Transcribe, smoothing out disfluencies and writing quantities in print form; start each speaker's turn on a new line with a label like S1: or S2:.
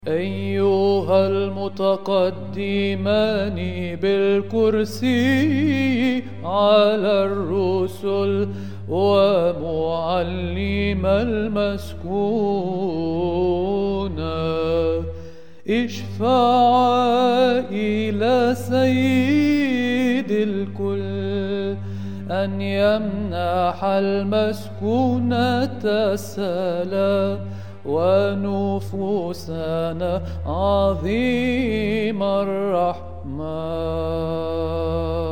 S1: أيها المتقدمان بالكرسي على الرسل ومعلم المسكون، اشفعا إلى سيد الكل أن يمنح المسكونة السلام ونفوسنا عظيم الرحمة.